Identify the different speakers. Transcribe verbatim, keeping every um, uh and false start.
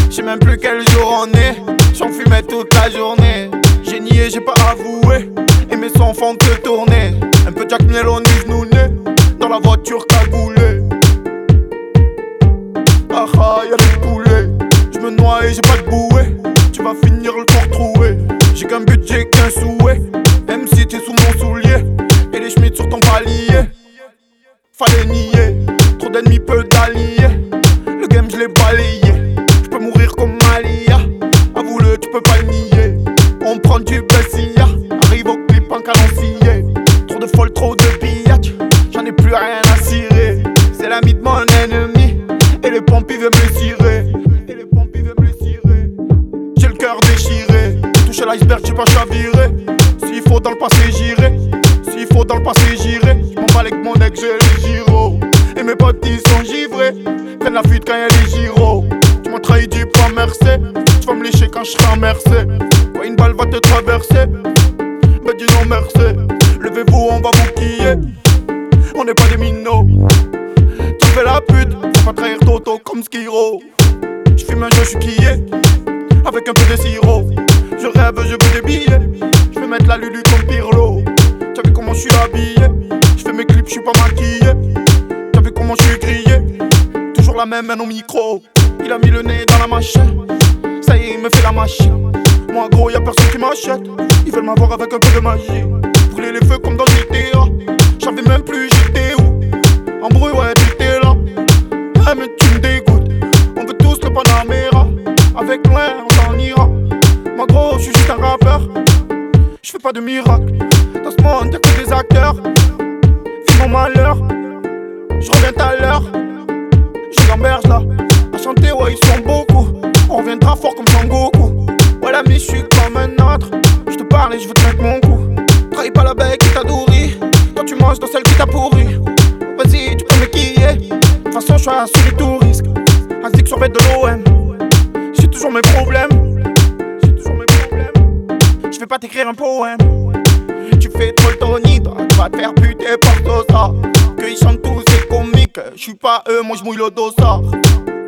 Speaker 1: J'sais même plus quel jour on est. J'en fumais toute la journée. J'ai nié, j'ai pas avoué. Et mes sons font que tourner. Un peu Jack Miel au Nouné. Dans la voiture cagoulée. Ah ah, y'a des poulets. J'me noie et j'ai pas de bouée. Tu vas finir le corps troué. J'ai qu'un but, j'ai qu'un souhait. Même si t'es sous mon soulier. Et les schmitts sur ton palier. Fallait nier. Trop d'ennemis, peu d'alliés. Le game je l'ai balayé. J'peux mourir comme Malia. Avoue-le, tu peux pas le nier. On prend du Bessia. Arrive au clip en calancier. Trop de folles, trop de billets. J'en ai plus rien à cirer. C'est l'ami de mon ennemi. Et les pompes ils veulent me cirer. Et les pompes ils veulent me cirer. J'ai le cœur déchiré. Touché l'iceberg, j'ai pas chaviré. S'il faut dans le passé j'irai. S'il faut dans le passé j'irai. J'm'en bats avec mon ex, j'ai les gyros. Et mes potes ils sont givrés. Prennent la fuite quand y'a les gyros. Tu m'as trahi, dis pas merci. Tu vas me lécher quand je serai en Mercé. Quand une balle va te traverser, bah dis non merci. Levez-vous, on va vous quiller. On n'est pas des minots. Tu fais la pute, faut pas trahir Toto comme Skiro. J'fume un jeu, j'suis quillé. Avec un peu de sirop. Je rêve, je veux des billets. J'vais mettre la Lulu comme Pirlo. T'as vu comment j'suis habillé. J'fais mes clips, j'suis pas maquillé. T'as vu comment j'suis grillé. Toujours la même main au micro. Il a mis le nez dans la machine. Ça y est, il me fait la machine. Moi gros, y'a personne qui m'achète. Ils veulent m'avoir avec un peu de magie. Brûler les feux comme dans G T A. J'avais même plus j'étais où. En bruit, ouais, t'étais là. Ah mais tu me dégoûtes. On veut tous le Panamera. Avec l'un, on s'en ira. Moi gros, j'suis juste un rappeur. J'fais pas de miracle. Dans ce monde, y'a que des acteurs. Vis mon malheur. J'reviens tout à l'heure. J'ai l'amberge là. À chanter, ouais, ils sont beaucoup. On reviendra fort comme Sangoku. Ouais, l'ami, j'suis comme un autre. J'te parle et j'veux te mettre mon coup. Trahis pas la bec qui t'a nourri. Toi, tu manges dans celle qui t'a pourri. Vas-y, tu peux me quiller. De toute façon, j'suis assuré tout risque. Ainsi que sur bête de l'O M. J'ai toujours mes problèmes. J'ai toujours mes problèmes. J'vais pas t'écrire un poème. Tu fais trop le Tony, toi, tu vas te faire buter par Sosa. Que ils chantent tous, c'est comique. J'suis pas eux, moi j'mouille le dossard.